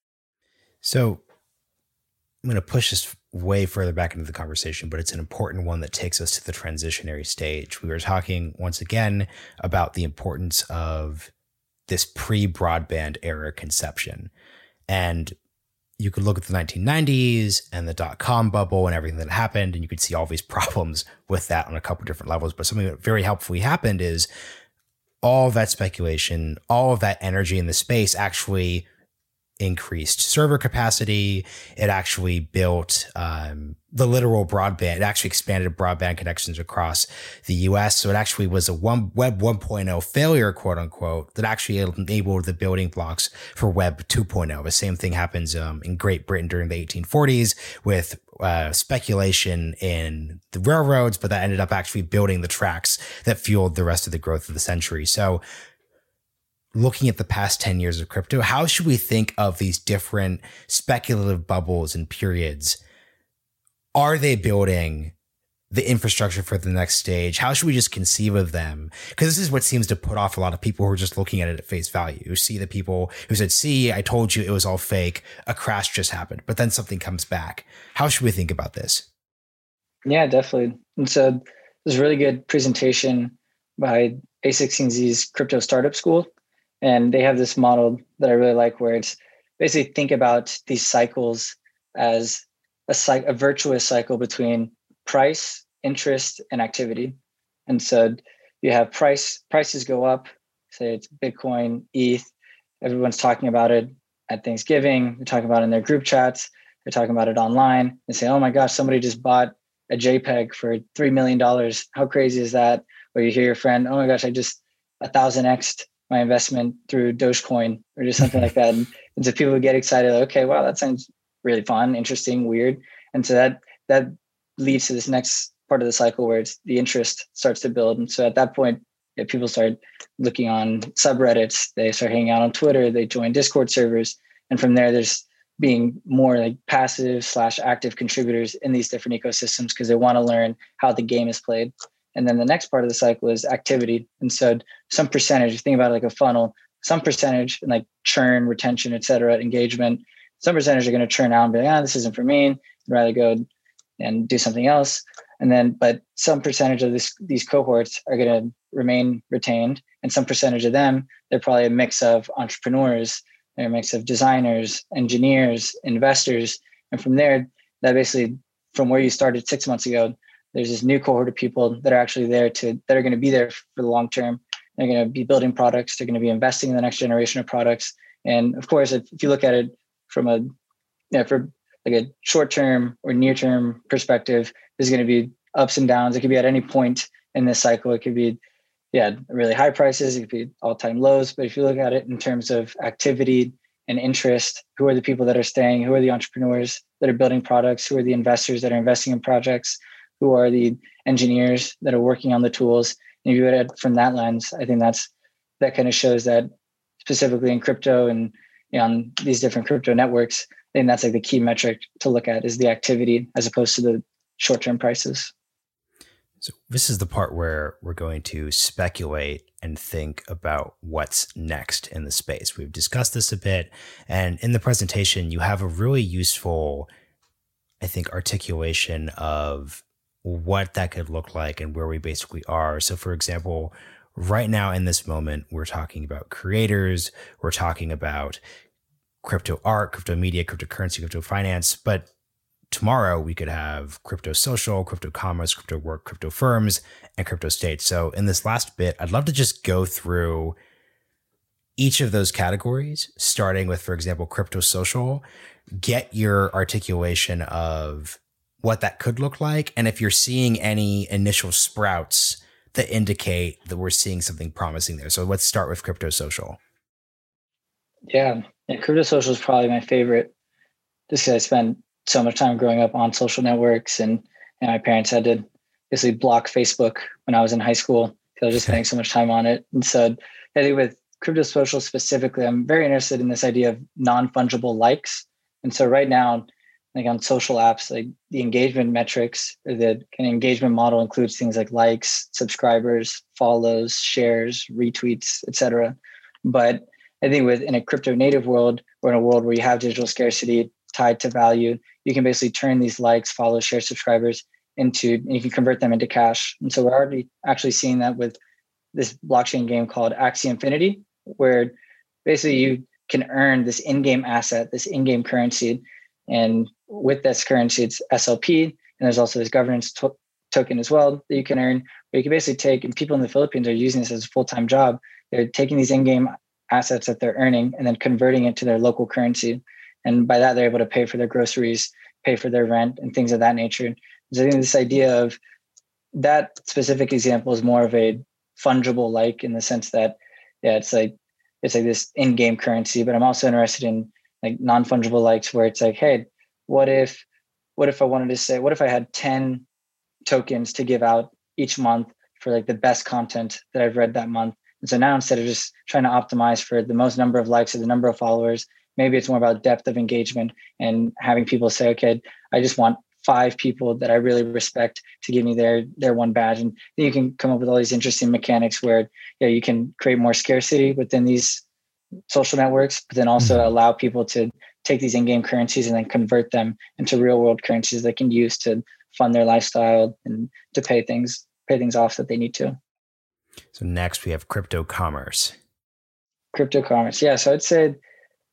So I'm going to push this way further back into the conversation, but it's an important one that takes us to the transitionary stage. We were talking once again about the importance of this pre-broadband era conception. And you could look at the 1990s and the dot-com bubble and everything that happened, and you could see all these problems with that on a couple of different levels. But something that very helpfully happened is all of that speculation, all of that energy in the space actually increased server capacity. It actually built the literal broadband. It actually expanded broadband connections across the US. So it actually was a Web 1.0 failure, quote unquote, that actually enabled the building blocks for Web 2.0. The same thing happens in Great Britain during the 1840s with speculation in the railroads, but that ended up actually building the tracks that fueled the rest of the growth of the century. So looking at the past 10 years of crypto, how should we think of these different speculative bubbles and periods? Are they building the infrastructure for the next stage? How should we just conceive of them? Because this is what seems to put off a lot of people who are just looking at it at face value. You see the people who said, see, I told you it was all fake. A crash just happened, but then something comes back. How should we think about this? Yeah, definitely. And so there's a really good presentation by A16Z's Crypto Startup School. And they have this model that I really like, where it's basically think about these cycles as a virtuous cycle between price, interest, and activity. And so you have prices go up, say it's Bitcoin, ETH, everyone's talking about it at Thanksgiving, they're talking about it in their group chats, they're talking about it online. They say, oh my gosh, somebody just bought a JPEG for $3 million. How crazy is that? Or you hear your friend, oh my gosh, I just 1,000x'd my investment through Dogecoin or just something like that. And so people get excited, like, okay, wow, that sounds really fun, interesting, weird. And so that leads to this next part of the cycle where it's the interest starts to build. And so at that point, people start looking on subreddits, they start hanging out on Twitter, they join Discord servers. And from there, there's being more like passive / active contributors in these different ecosystems because they want to learn how the game is played. And then the next part of the cycle is activity. And so some percentage, you think about it like a funnel, some percentage and like churn, retention, et cetera, engagement, some percentage are going to churn out and be like, this isn't for me. I'd rather go and do something else. And then, but some percentage of these cohorts are going to remain retained. And some percentage of them, they're probably a mix of entrepreneurs, they're a mix of designers, engineers, investors. And from there, that basically, from where you started 6 months ago, there's this new cohort of people that are actually that are going to be there for the long term. They're going to be building products. They're going to be investing in the next generation of products. And of course, if you look at it from for like a short-term or near-term perspective, there's going to be ups and downs. It could be at any point in this cycle. It could be, really high prices. It could be all-time lows. But if you look at it in terms of activity and interest, who are the people that are staying? Who are the entrepreneurs that are building products? Who are the investors that are investing in projects? Who are the engineers that are working on the tools? And if you look at it from that lens, I think that kind of shows that specifically in crypto and on these different crypto networks, I think that's like the key metric to look at is the activity as opposed to the short-term prices. So this is the part where we're going to speculate and think about what's next in the space. We've discussed this a bit, and in the presentation, you have a really useful, I think, articulation of what that could look like and where we basically are. So for example, right now in this moment, we're talking about creators, we're talking about crypto art, crypto media, cryptocurrency, crypto finance, but tomorrow we could have crypto social, crypto commerce, crypto work, crypto firms, and crypto states. So in this last bit, I'd love to just go through each of those categories, starting with, for example, crypto social, get your articulation of what that could look like. And if you're seeing any initial sprouts that indicate that we're seeing something promising there. So let's start with crypto social. Yeah, crypto social is probably my favorite just because I spent so much time growing up on social networks and my parents had to basically block Facebook when I was in high school because I was just spending so much time on it. And so I think with crypto social specifically, I'm very interested in this idea of non-fungible likes. And so right now, like on social apps, like the engagement metrics, or the kind of engagement model includes things like likes, subscribers, follows, shares, retweets, etc. But I think in a crypto native world or in a world where you have digital scarcity tied to value, you can basically turn these likes, follows, shares, subscribers and you can convert them into cash. And so we're already actually seeing that with this blockchain game called Axie Infinity, where basically you can earn this in-game asset, this in-game currency. And with this currency, it's SLP. And there's also this governance token as well that you can earn. Where you can basically take, and people in the Philippines are using this as a full-time job. They're taking these in-game assets that they're earning and then converting it to their local currency. And by that, they're able to pay for their groceries, pay for their rent and things of that nature. So I think this idea of that specific example is more of a fungible like in the sense that, it's like this in-game currency, but I'm also interested in like non-fungible likes where it's like, hey, what if I wanted to say, what if I had 10 tokens to give out each month for like the best content that I've read that month? And so now instead of just trying to optimize for the most number of likes or the number of followers, maybe it's more about depth of engagement and having people say, okay, I just want 5 people that I really respect to give me their one badge. And then you can come up with all these interesting mechanics where you can create more scarcity within these social networks, but then also allow people to take these in-game currencies and then convert them into real world currencies they can use to fund their lifestyle and to pay things off that they need to. So next we have crypto commerce. Crypto commerce. Yeah. So I'd say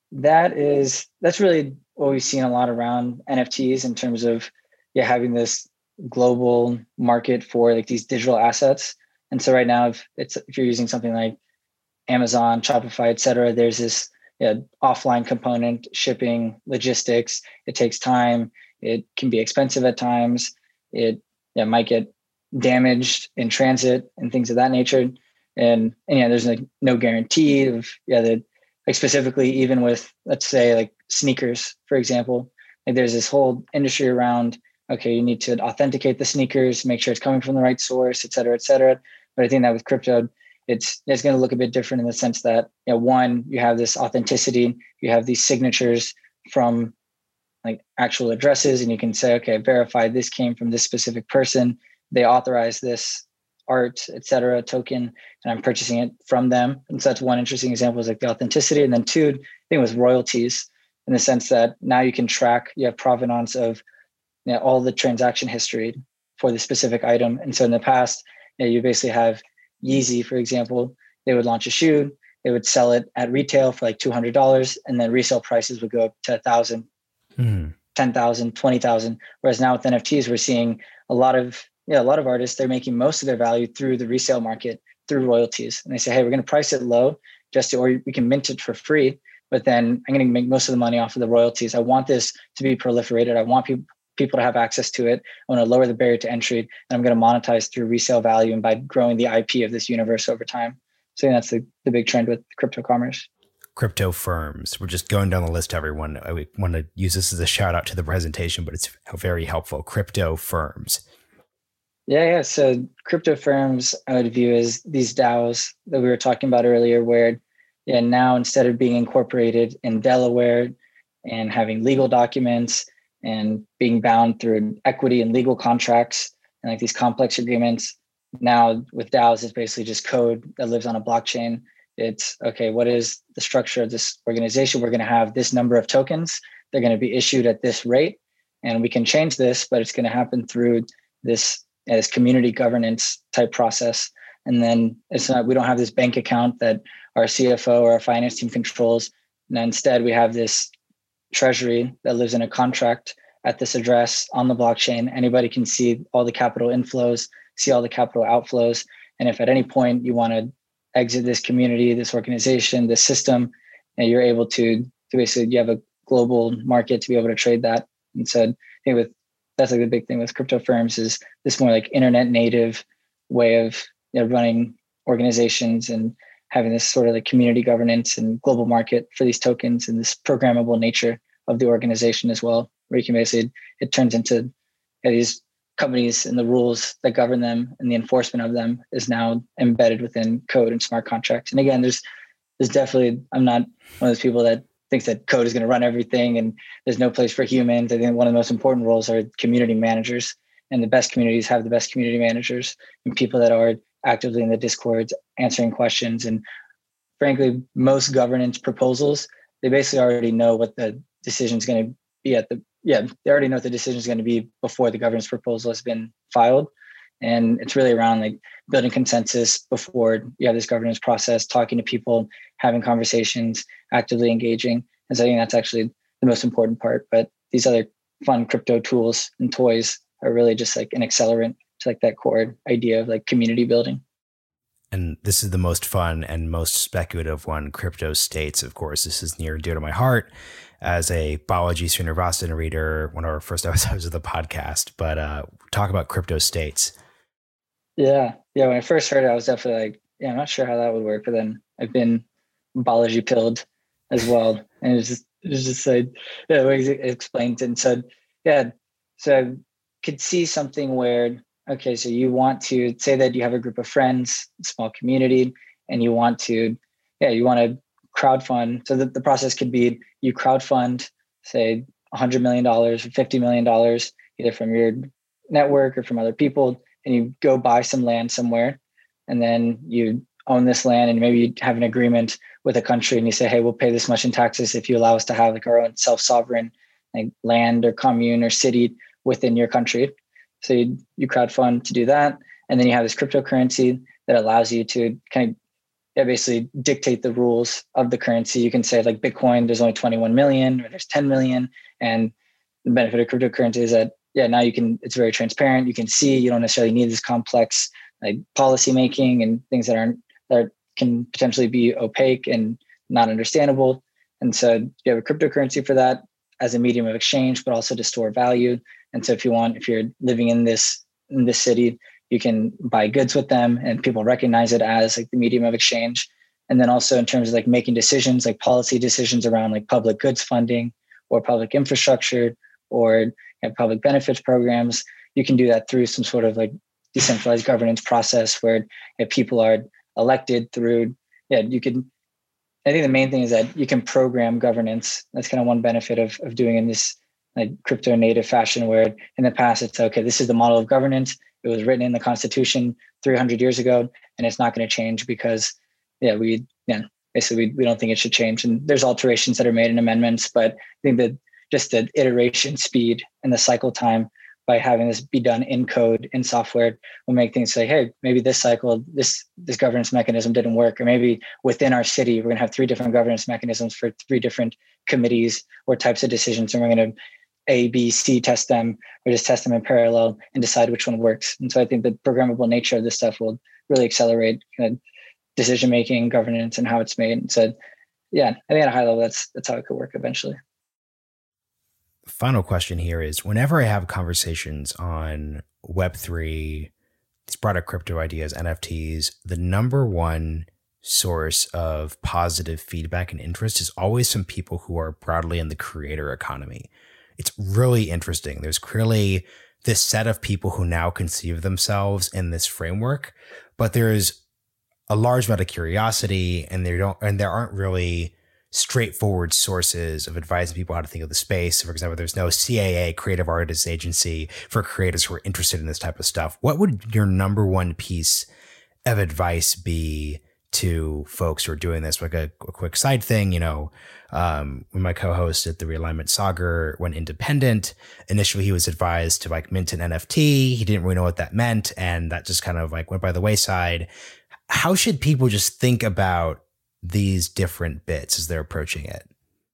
that's really what we've seen a lot around NFTs in terms of having this global market for like these digital assets. And so right now, if you're using something like Amazon, Shopify, et cetera, there's this offline component, shipping, logistics. It takes time. It can be expensive at times. It might get damaged in transit and things of that nature. And there's like no guarantee of that. Like specifically, even with, let's say, like sneakers, for example, like there's this whole industry around, okay, you need to authenticate the sneakers, make sure it's coming from the right source, et cetera, et cetera. But I think that with crypto, it's going to look a bit different in the sense that, one, you have this authenticity, you have these signatures from like actual addresses, and you can say, okay, verify this came from this specific person. They authorize this art, et cetera, token, and I'm purchasing it from them. And so that's one interesting example, is like the authenticity. And then two, I think was royalties, in the sense that now you can track, you have provenance of all the transaction history for the specific item. And so in the past, you basically have Yeezy, for example, they would launch a shoe, they would sell it at retail for like $200, and then resale prices would go up to $1,000, $10,000, $20,000. Whereas now with NFTs, we're seeing a lot of artists, they're making most of their value through the resale market, through royalties. And they say, hey, we're going to price it low or we can mint it for free, but then I'm going to make most of the money off of the royalties. I want this to be proliferated. I want people to have access to it. I want to lower the barrier to entry, and I'm going to monetize through resale value and by growing the IP of this universe over time. So that's the big trend with crypto commerce. Crypto firms. We're just going down the list, everyone. I want to use this as a shout out to the presentation, but it's very helpful. Crypto firms. Yeah. So crypto firms I would view as these DAOs that we were talking about earlier, where now instead of being incorporated in Delaware and having legal documents and being bound through equity and legal contracts and like these complex agreements, now with DAOs, it's basically just code that lives on a blockchain. It's, okay, what is the structure of this organization? We're going to have this number of tokens. They're going to be issued at this rate, and we can change this, but it's going to happen through this community governance type process. And then we don't have this bank account that our CFO or our finance team controls. And instead, we have this treasury that lives in a contract at this address on the blockchain. Anybody can see all the capital inflows, see all the capital outflows. And if at any point you want to exit this community, this organization, this system, and you're able to basically, you have a global market to be able to trade that. And so I think that's like the big thing with crypto firms, is this more like internet native way of running organizations and having this sort of like community governance and global market for these tokens, and this programmable nature of the organization as well, where you can basically, it turns into these companies, and the rules that govern them and the enforcement of them is now embedded within code and smart contracts. And again, there's definitely, I'm not one of those people that thinks that code is going to run everything and there's no place for humans. I think one of the most important roles are community managers, and the best communities have the best community managers and people that are actively in the Discords answering questions. And frankly, most governance proposals, they basically already know what the decision is going to be they already know what the decision is going to be before the governance proposal has been filed. And it's really around like building consensus before you have this governance process, talking to people, having conversations, actively engaging. And so I think that's actually the most important part. But these other fun crypto tools and toys are really just like an accelerant to like that core idea of like community building. And this is the most fun and most speculative one, crypto states. Of course, this is near and dear to my heart as a biology Srinivasan reader, one of our first episodes of the podcast. But talk about crypto states. Yeah. When I first heard it, I was definitely like, I'm not sure how that would work. But then I've been biology pilled as well. And it was just like, the way it explained it and said, so I could see something where, okay, so you want to say that you have a group of friends, a small community, and you want to crowdfund. So the process could be you crowdfund, say $100 million or $50 million, either from your network or from other people, and you go buy some land somewhere, and then you own this land, and maybe you have an agreement with a country, and you say, hey, we'll pay this much in taxes if you allow us to have like our own self-sovereign like land or commune or city within your country. So you crowdfund to do that. And then you have this cryptocurrency that allows you to kind of basically dictate the rules of the currency. You can say like Bitcoin, there's only 21 million or there's 10 million. And the benefit of cryptocurrency is that, now it's very transparent. You can see, you don't necessarily need this complex like policy making and things that can potentially be opaque and not understandable. And so you have a cryptocurrency for that as a medium of exchange, but also to store value. And so if you're living in this city, you can buy goods with them and people recognize it as like the medium of exchange. And then also in terms of like making decisions, like policy decisions around like public goods funding or public infrastructure or public benefits programs, you can do that through some sort of like decentralized governance process where people are elected through, you can, I think the main thing is that you can program governance. That's kind of one benefit of doing in this like crypto native fashion, where in the past it's okay, this is the model of governance. It was written in the Constitution 300 years ago, and it's not going to change because basically we don't think it should change. And there's alterations that are made in amendments, but I think that just the iteration speed and the cycle time by having this be done in code, in software, will make things say, hey, maybe this cycle, this governance mechanism didn't work. Or maybe within our city, we're going to have 3 different governance mechanisms for 3 different committees or types of decisions. And we're going to A, B, C test them, or just test them in parallel and decide which one works. And so I think the programmable nature of this stuff will really accelerate decision-making, governance, and how it's made. And so, I think at a high level, that's how it could work eventually. Final question here is, whenever I have conversations on Web3, these broader crypto ideas, NFTs, the number one source of positive feedback and interest is always from people who are broadly in the creator economy. It's really interesting. There's clearly this set of people who now conceive themselves in this framework, but there's a large amount of curiosity, and there aren't really straightforward sources of advising people how to think of the space. For example, there's no CAA, Creative Artists Agency, for creators who are interested in this type of stuff. What would your number one piece of advice be to folks who are doing this? Like a quick side thing, when my co-host at the Realignment Sagar went independent, initially he was advised to like mint an NFT. He didn't really know what that meant, and that just kind of like went by the wayside. How should people just think about these different bits as they're approaching it?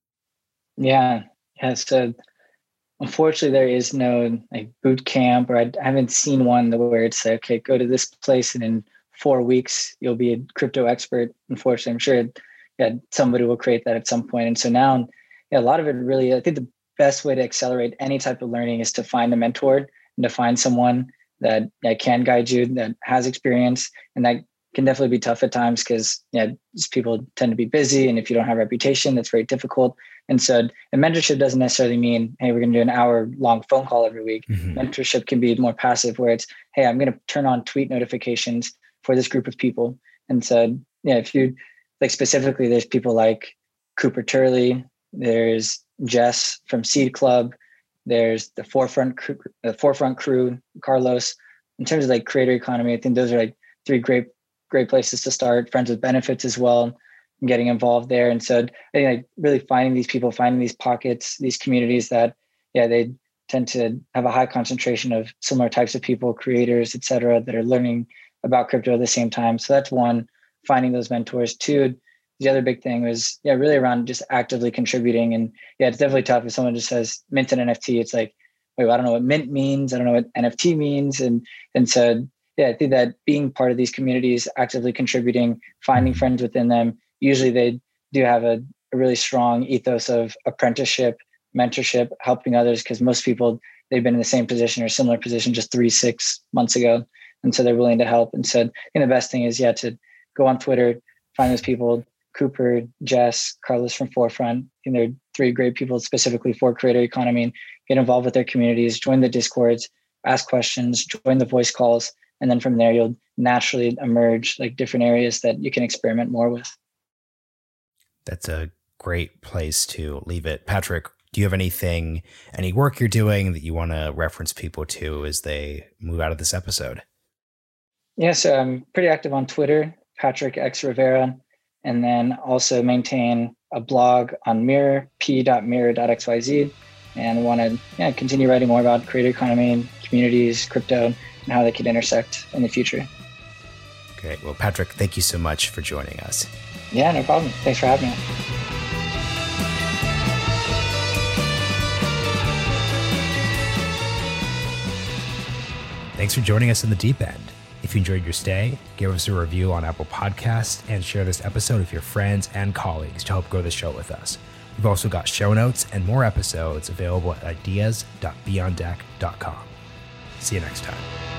So unfortunately there is no like boot camp, or I haven't seen one where it's like, okay, go to this place and in 4 weeks you'll be a crypto expert. Unfortunately, I'm sure somebody will create that at some point. And so now a lot of it really, I think the best way to accelerate any type of learning is to find a mentor and to find someone that can guide you, that has experience. And that can definitely be tough at times because people tend to be busy, and if you don't have a reputation, that's very difficult. And so a mentorship doesn't necessarily mean, hey, we're going to do an hour-long phone call every week. Mm-hmm. Mentorship can be more passive, where it's, hey, I'm going to turn on tweet notifications for this group of people. And so if you like specifically, there's people like Cooper Turley, there's Jess from Seed Club, there's the Forefront crew, Carlos. In terms of like creator economy, I think those are like 3 great places to start. Friends with Benefits as well, and getting involved there. And so I think like really finding these people, finding these pockets, these communities that, they tend to have a high concentration of similar types of people, creators, et cetera, that are learning about crypto at the same time. So that's one, finding those mentors. 2, the other big thing was, really around just actively contributing. And it's definitely tough if someone just says mint an NFT. It's like, wait, I don't know what mint means. I don't know what NFT means. And so, I think that being part of these communities, actively contributing, finding friends within them, usually they do have a really strong ethos of apprenticeship, mentorship, helping others, because most people, they've been in the same position or similar position just 3-6 months ago. And so they're willing to help. And so I think the best thing is, to go on Twitter, find those people, Cooper, Jess, Carlos from Forefront. And they're 3 great people specifically for creator economy, and get involved with their communities, join the Discords, ask questions, join the voice calls. And then from there, you'll naturally emerge like different areas that you can experiment more with. That's a great place to leave it. Patrick, do you have any work you're doing that you want to reference people to as they move out of this episode? So I'm pretty active on Twitter, Patrick X Rivera, and then also maintain a blog on Mirror, p.mirror.xyz, and want to continue writing more about creator economy, communities, crypto, and how they could intersect in the future. Great. Well, Patrick, thank you so much for joining us. Yeah, no problem. Thanks for having me. Thanks for joining us in the deep end. If you enjoyed your stay, give us a review on Apple Podcasts and share this episode with your friends and colleagues to help grow the show with us. We've also got show notes and more episodes available at ideas.beyonddeck.com. See you next time.